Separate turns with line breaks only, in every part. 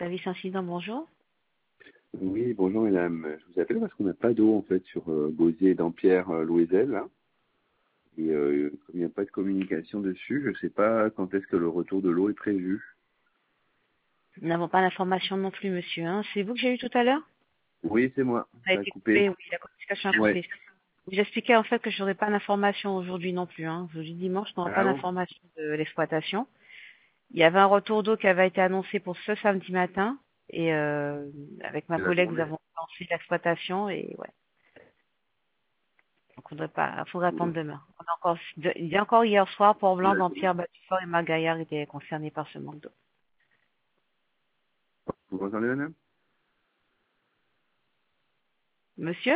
Service incident, bonjour.
Oui, bonjour madame. Je vous appelle parce qu'on n'a pas d'eau en fait sur Beauzier et Dampierre, Louisel. Là. Et comme il n'y a pas de communication dessus, je ne sais pas quand est-ce que le retour de l'eau est prévu.
Nous n'avons pas l'information non plus, monsieur. Hein. C'est vous que j'ai eu tout à l'heure?
Oui, c'est moi.
Ça a
Ça a
été
coupé.
coupé, oui, la communication a
Ouais.
coupé. Vous expliquez en fait que je n'aurai pas d'information aujourd'hui non plus. Hein. Aujourd'hui dimanche, je n'aurai pas
Ah bon?
d'information de l'exploitation. Il y avait un retour d'eau qui avait été annoncé pour ce samedi matin. Et avec ma
C'est la
collègue, nous
journée.
avons lancé l'exploitation et ouais. Donc, faudrait attendre
Bon.
demain. Il y a encore hier soir, Port-Blanc,
D'accord.
Dampierre, Batufort et Margaillard étaient concernés par ce manque d'eau.
Vous m'entendez madame?
Monsieur?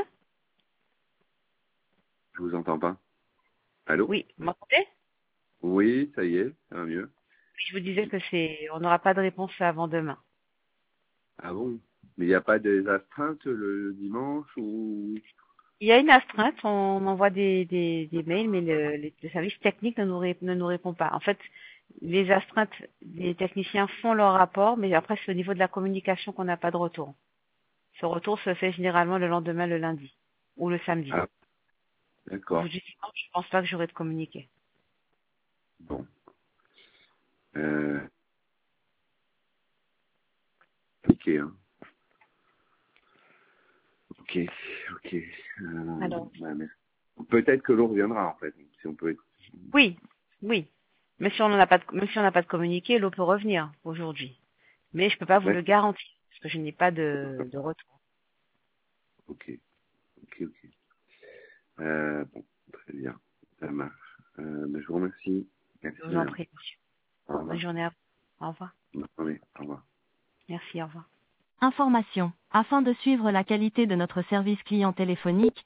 Je vous entends pas. Allô?
Oui, vous m'entendez?
Oui, ça y est, ça va mieux.
Je vous disais que on n'aura pas de réponse avant demain.
Ah bon? Mais il n'y a pas des astreintes le dimanche ou...
Il y a une astreinte, on envoie des mails, mais le service technique ne nous répond pas. En fait, les astreintes, les techniciens font leur rapport, mais après, c'est au niveau de la communication qu'on n'a pas de retour. Ce retour se fait généralement le lendemain, le lundi, ou le samedi.
Ah, d'accord.
Aujourd'hui, je pense pas que j'aurai de communiqué.
Bon. Ok, hein. Ok, ok.
Alors,
Ouais, mais peut-être que l'eau reviendra en fait, si on peut être.
oui, oui. Mais si on n'a pas même si on n'a pas de communiqué, l'eau peut revenir aujourd'hui. Mais je peux pas vous le
D'accord.
garantir, parce que je n'ai pas de retour.
Ok, ok, ok. Bon, très bien, ça marche. Ben, je vous remercie. Merci
Je vous en
madame.
prie.
Au
Bonne
revoir.
journée à vous. Au revoir.
Bonne journée. Au revoir.
Merci, au revoir.
Information. Afin de suivre la qualité de notre service client téléphonique,